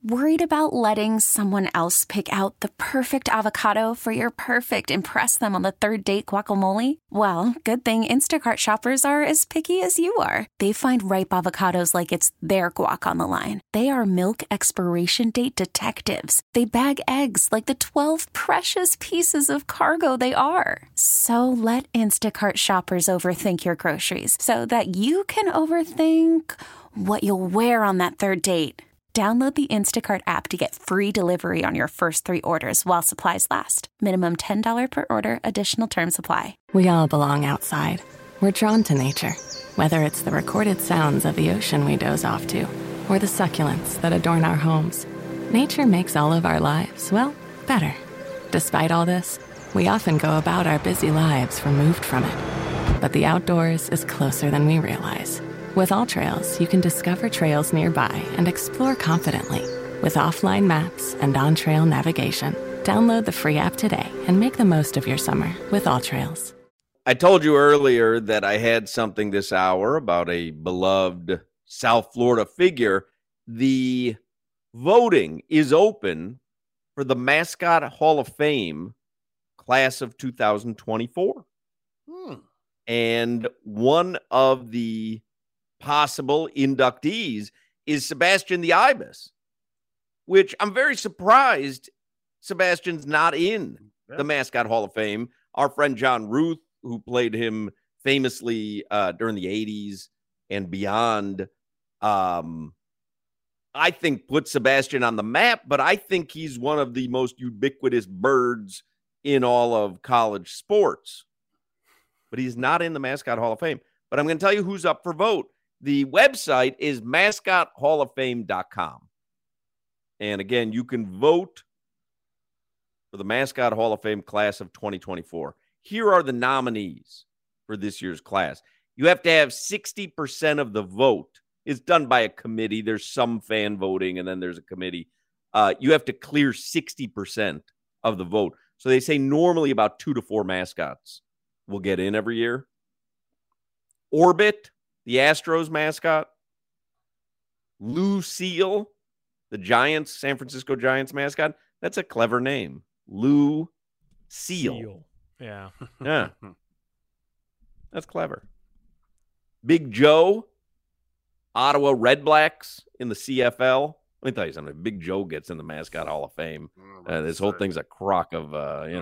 Worried about letting someone else pick out the perfect avocado for your perfect impress them on the third date guacamole? Well, good thing Instacart shoppers are as picky as you are. They find ripe avocados like it's their guac on the line. They are milk expiration date detectives. They bag eggs like the 12 precious pieces of cargo they are. So let Instacart shoppers overthink your groceries so that you can overthink what you'll wear on that third date. Download the Instacart app to get free delivery on your first 3 orders while supplies last. Minimum $10 per order. Additional terms apply. We all belong outside. We're drawn to nature, whether it's the recorded sounds of the ocean we doze off to, or the succulents that adorn our homes. Nature makes all of our lives, well, better. Despite all this, we often go about our busy lives removed from it. But the outdoors is closer than we realize. With AllTrails, you can discover trails nearby and explore confidently. With offline maps and on-trail navigation, download the free app today and make the most of your summer with AllTrails. I told you earlier that I had something this hour about a beloved South Florida figure. The voting is open for the Mascot Hall of Fame class of 2024. And one of the possible inductees is Sebastian the Ibis, which I'm very surprised Sebastian's not in the Mascot Hall of Fame. Our friend John Ruth, who played him famously during the 80s and beyond, I think put Sebastian on the map, but I think he's one of the most ubiquitous birds in all of college sports. But he's not in the Mascot Hall of Fame. But I'm going to tell you who's up for vote. The website is mascothalloffame.com. And again, you can vote for the Mascot Hall of Fame class of 2024. Here are the nominees for this year's class. You have to have 60% of the vote. It's done by a committee. There's some fan voting, and then there's a committee. You have to clear 60% of the vote. So they say normally about 2 to 4 mascots will get in every year. Orbit, the Astros mascot. Lou Seal, the Giants, San Francisco Giants mascot. That's a clever name. Lou Seal. Yeah. Yeah. That's clever. Big Joe, Ottawa Red Blacks in the CFL. Let me tell you something. Big Joe gets in the Mascot Hall of Fame. This whole thing's a crock of,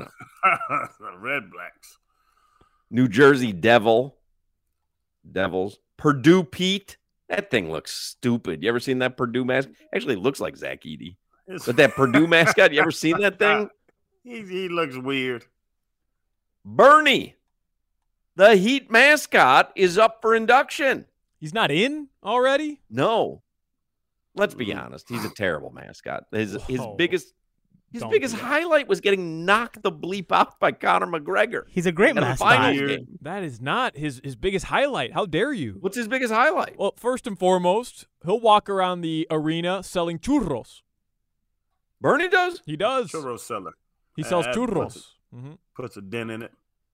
Red Blacks. New Jersey Devils. Purdue Pete. That thing looks stupid. You ever seen that Purdue mascot? Actually, it looks like Zach Edey. But that Purdue mascot, you ever seen that thing? He looks weird. Bernie, the Heat mascot, is up for induction. He's not in already? No. Let's be honest. He's a terrible mascot. His biggest highlight was getting knocked the bleep out by Conor McGregor. He's a great mascot. That is not his biggest highlight. How dare you? What's his biggest highlight? Well, first and foremost, he'll walk around the arena selling churros. Bernie does? He does. Churro seller. He sells churros. Puts a dent in it.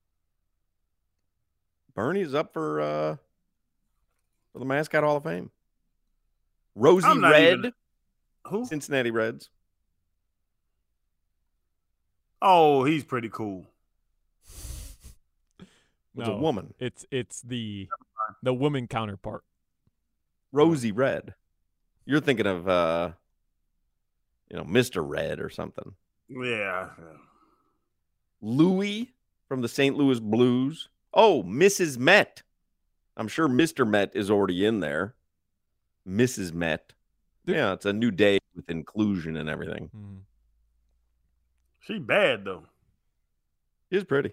Bernie's up for the Mascot Hall of Fame. Rosie Red. Who? Cincinnati Reds. Oh, he's pretty cool. It's a woman. It's the woman counterpart. Rosie Red. You're thinking of Mr. Red or something. Yeah. Louie from the St. Louis Blues. Oh, Mrs. Met. I'm sure Mr. Met is already in there. Mrs. Met. Yeah, it's a new day with inclusion and everything. She bad, though. She's pretty.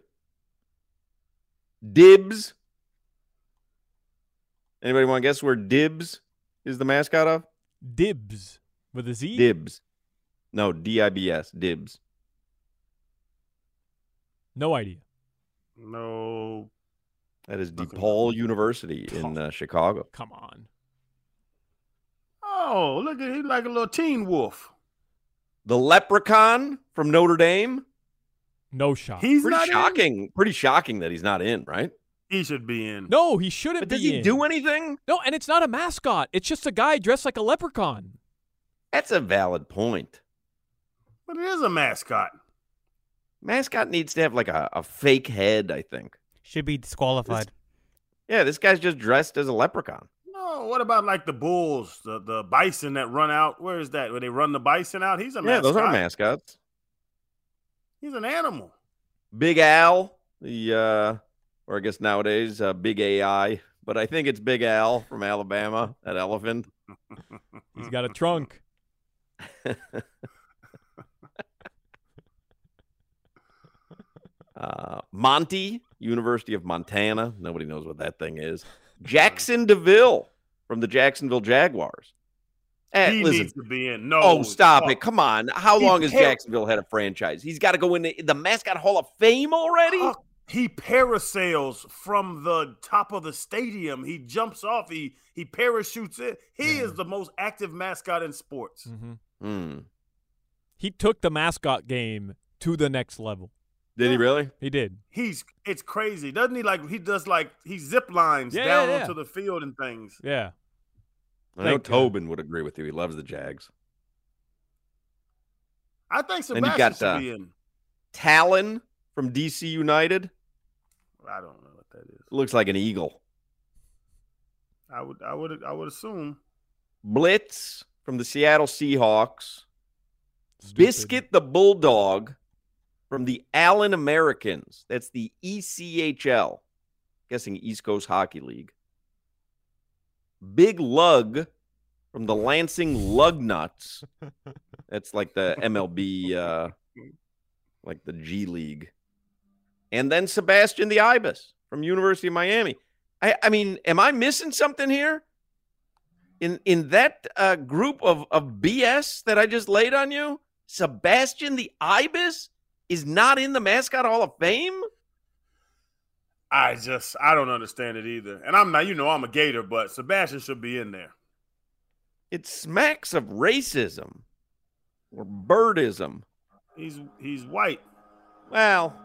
Dibs. Anybody want to guess where Dibs is the mascot of? Dibs. With a Z? Dibs. No, D-I-B-S. Dibs. No idea. No. That is DePaul University in Chicago. Come on. Oh, look at he's like a little teen wolf. The Leprechaun from Notre Dame. No shot. He's pretty not shocking. in? Pretty shocking that he's not in, right? He should be in. No, he shouldn't but be does he in. do anything? No, and it's not a mascot. It's just a guy dressed like a leprechaun. That's a valid point. But it is a mascot. Mascot needs to have like a fake head, I think. Should be disqualified. This guy's just dressed as a leprechaun. No, what about like the bulls, the bison that run out? Where is that? Where they run the bison out? He's a mascot. Those are mascots. He's an animal. Big Al, or I guess nowadays Big AI, but I think it's Big Al from Alabama, that elephant. He's got a trunk. Monty, University of Montana. Nobody knows what that thing is. Jackson DeVille from the Jacksonville Jaguars. He listen, needs to be in. No. Oh, stop it. Come on. How long has Jacksonville had a franchise? He's got to go in the Mascot Hall of Fame already? He parasails from the top of the stadium. He jumps off. He parachutes it. He is the most active mascot in sports. Mm-hmm. He took the mascot game to the next level. Did he really? He did. It's crazy. Doesn't he? He zip lines down onto the field and things. Yeah. I know Tobin would agree with you. He loves the Jags. I think Sebastian should be in. Talon from DC United. I don't know what that is. Looks like an eagle. I would assume. Blitz from the Seattle Seahawks. Biscuit the Bulldog from the Allen Americans. That's the ECHL. Guessing East Coast Hockey League. Big Lug from the Lansing Lugnuts. That's like the MLB, like the G League. And then Sebastian the Ibis from University of Miami. I mean, am I missing something here? In that group of BS that I just laid on you, Sebastian the Ibis is not in the Mascot Hall of Fame? I don't understand it either. And I'm not, I'm a Gator, but Sebastian should be in there. It smacks of racism or birdism. He's white. Well,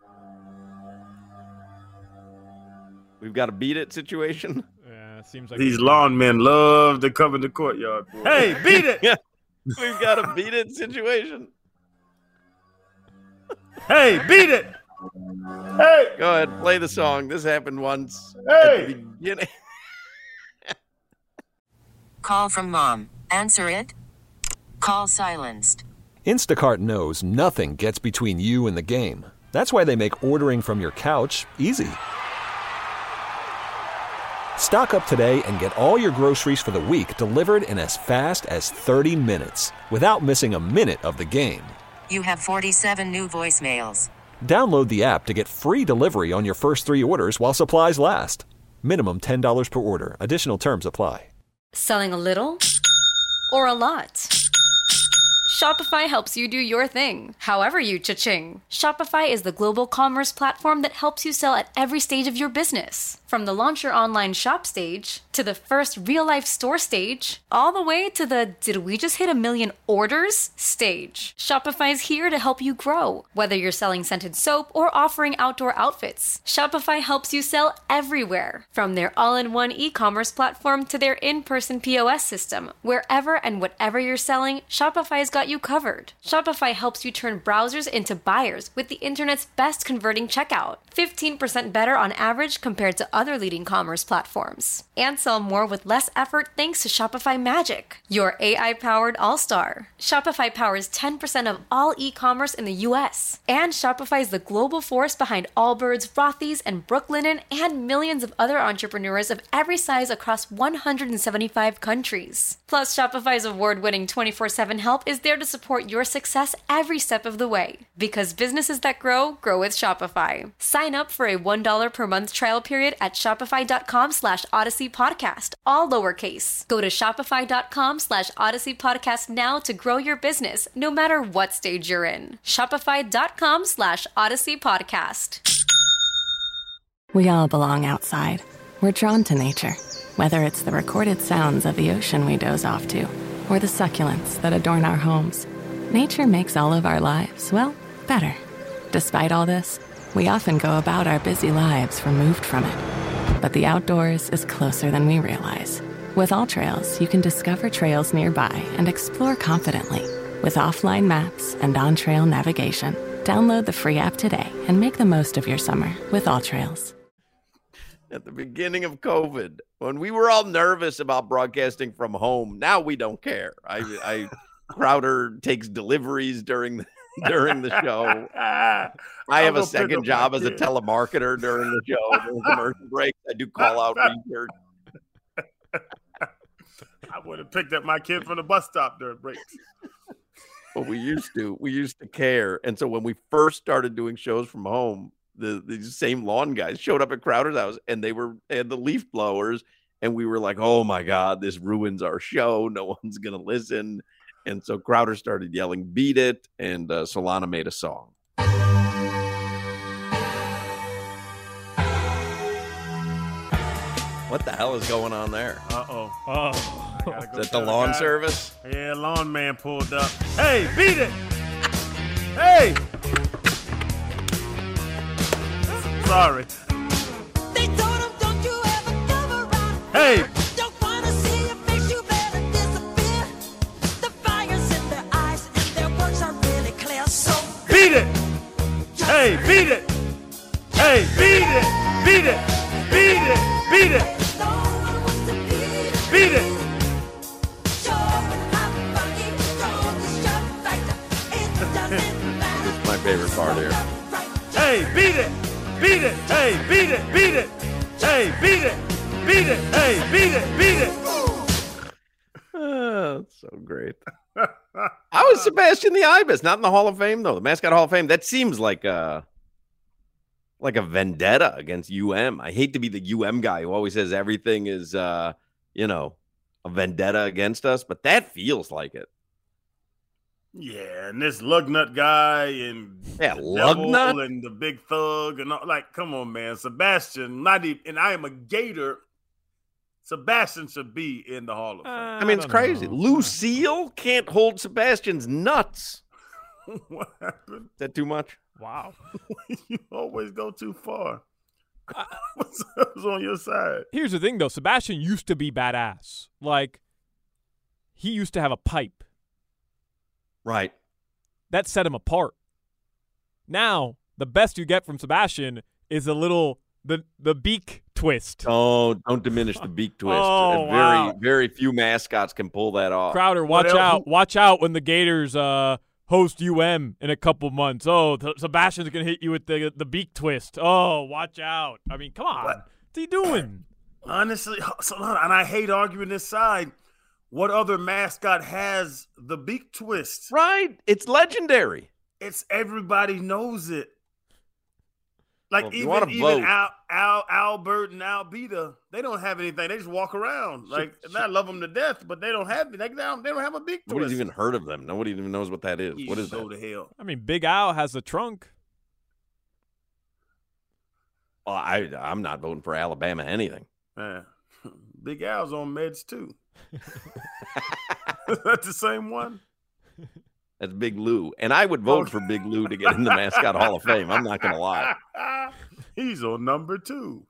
we've got a beat it situation. Yeah, it seems like these lawn men love to come in the courtyard. Boy. Hey, beat it! We've got a beat it situation. Hey, beat it! Hey! Go ahead, play the song. This happened once at the beginning. Call from mom. Answer it. Call silenced. Instacart knows nothing gets between you and the game. That's why they make ordering from your couch easy. Stock up today and get all your groceries for the week delivered in as fast as 30 minutes without missing a minute of the game. You have 47 new voicemails. Download the app to get free delivery on your first 3 orders while supplies last. Minimum $10 per order. Additional terms apply. Selling a little or a lot? Shopify helps you do your thing, however you cha-ching. Shopify is the global commerce platform that helps you sell at every stage of your business. From the launch your online shop stage, to the first real-life store stage, all the way to the did we just hit 1 million orders stage. Shopify's here to help you grow. Whether you're selling scented soap or offering outdoor outfits, Shopify helps you sell everywhere. From their all-in-one e-commerce platform to their in-person POS system, wherever and whatever you're selling, Shopify's got you covered. Shopify helps you turn browsers into buyers with the internet's best converting checkout. 15% better on average compared to other leading commerce platforms. And sell more with less effort thanks to Shopify Magic, your AI-powered all-star. Shopify powers 10% of all e-commerce in the U.S. And Shopify is the global force behind Allbirds, Rothy's, and Brooklinen, and millions of other entrepreneurs of every size across 175 countries. Plus, Shopify's award-winning 24/7 help is there to support your success every step of the way. Because businesses that grow with Shopify. Sign up for a $1 per month trial period at shopify.com/Odyssey Podcast, all lowercase. Go to shopify.com/Odyssey Podcast now to grow your business, no matter what stage you're in. Shopify.com/Odyssey Podcast. We all belong outside. We're drawn to nature, whether it's the recorded sounds of the ocean we doze off to, or the succulents that adorn our homes. Nature makes all of our lives, well, better. Despite all this, we often go about our busy lives removed from it. But the outdoors is closer than we realize. With AllTrails, you can discover trails nearby and explore confidently. With offline maps and on-trail navigation, download the free app today and make the most of your summer with AllTrails. At the beginning of COVID, when we were all nervous about broadcasting from home, now we don't care. Crowder takes deliveries during the show. I have a second job as a telemarketer during the show. During commercial breaks, I do call out research. I would have picked up my kid from the bus stop during breaks. Well, we used to care. And so when we first started doing shows from home, the same lawn guys showed up at Crowder's house and they had the leaf blowers. And we were like, oh my God, this ruins our show. No one's going to listen. And so Crowder started yelling, beat it. And Solana made a song. What the hell is going on there? Uh-oh. Oh. Is that the lawn service? Yeah, lawn man pulled up. Hey, beat it! Hey! Sorry. They told him, don't you ever come around. Hey! Don't wanna see your face, you better disappear. The fire's in their eyes and their words are really clear. So beat it! Hey, beat it! Hey, beat it! Beat it! Beat it! Beat it! Beat it! This is my favorite part here. Hey, beat it! Beat it! Hey, beat it! Beat it! Hey, beat it! Beat it! Hey, beat it! Beat it! Oh, that's so great. How is Sebastian the Ibis? Not in the Hall of Fame, though. The Mascot Hall of Fame. That seems like a vendetta against UM. I hate to be the UM guy who always says everything is, a vendetta against us, but that feels like it. Yeah, and this Lugnut guy and Lugnut and the Big Thug and all, like, come on, man. Sebastian, not even, and I am a Gator. Sebastian should be in the Hall of Fame. I mean, it's crazy. Lucille can't hold Sebastian's nuts. What happened? Is that too much? Wow. You always go too far. What's on your side? Here's the thing, though. Sebastian used to be badass. Like, he used to have a pipe. Right. That set him apart. Now, the best you get from Sebastian is a little the beak twist. Oh, don't diminish the beak twist. Oh, wow. Very few mascots can pull that off. Crowder, watch out. Watch out when the Gators host UM in a couple months. Oh, Sebastian's going to hit you with the beak twist. Oh, watch out. I mean, come on. What's he doing? Honestly, and I hate arguing this side. What other mascot has the beak twist? Right. It's legendary. It's everybody knows it. Like, well, even Albert and Albita, they don't have anything. They just walk around. Like, and I love them to death, but they don't have it. They don't have a beak twist. Nobody's even heard of them. Nobody even knows what that is. What is that? Go to hell. I mean, Big Al has the trunk. Oh, Well, I'm not voting for Alabama anything. Big Al's on meds too. Is that the same one? That's Big Lou. And I would vote for Big Lou to get in the Mascot Hall of Fame. I'm not going to lie. He's on number 2.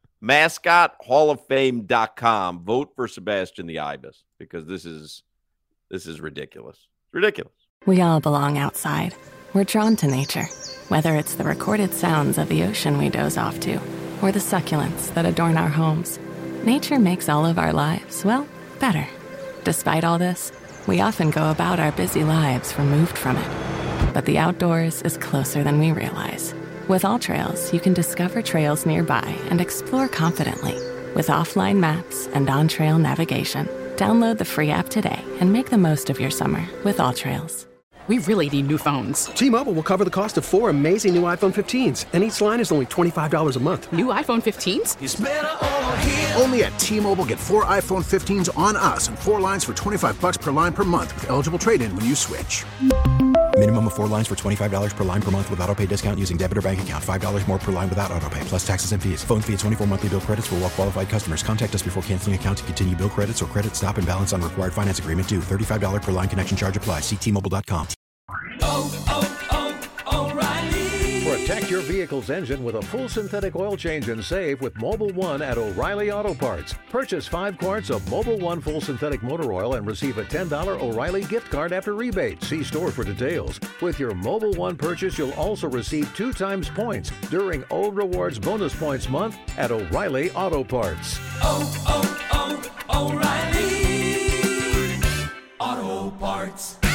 MascotHallOfFame.com. Vote for Sebastian the Ibis because this is ridiculous. It's ridiculous. We all belong outside. We're drawn to nature, whether it's the recorded sounds of the ocean we doze off to or the succulents that adorn our homes. Nature makes all of our lives, well, better. Despite all this, we often go about our busy lives removed from it. But the outdoors is closer than we realize. With AllTrails, you can discover trails nearby and explore confidently. With offline maps and on-trail navigation, download the free app today and make the most of your summer with AllTrails. We really need new phones. T-Mobile will cover the cost of 4 amazing new iPhone 15s, and each line is only $25 a month. New iPhone 15s? It's better over here. Only at T-Mobile, get 4 iPhone 15s on us and 4 lines for $25 per line per month with eligible trade-in when you switch. Minimum of 4 lines for $25 per line per month with autopay discount using debit or bank account. $5 more per line without autopay, plus taxes and fees. Phone fee at 24 monthly bill credits for well-qualified customers. Contact us before canceling account to continue bill credits or credit stop and balance on required finance agreement due. $35 per line connection charge applies. See T-Mobile.com. O'Reilly. Protect your vehicle's engine with a full synthetic oil change and save with Mobil 1 at O'Reilly Auto Parts. Purchase 5 quarts of Mobil 1 full synthetic motor oil and receive a $10 O'Reilly gift card after rebate. See store for details. With your Mobil 1 purchase, you'll also receive 2 times points during O Rewards Bonus Points Month at O'Reilly Auto Parts. O'Reilly Auto Parts.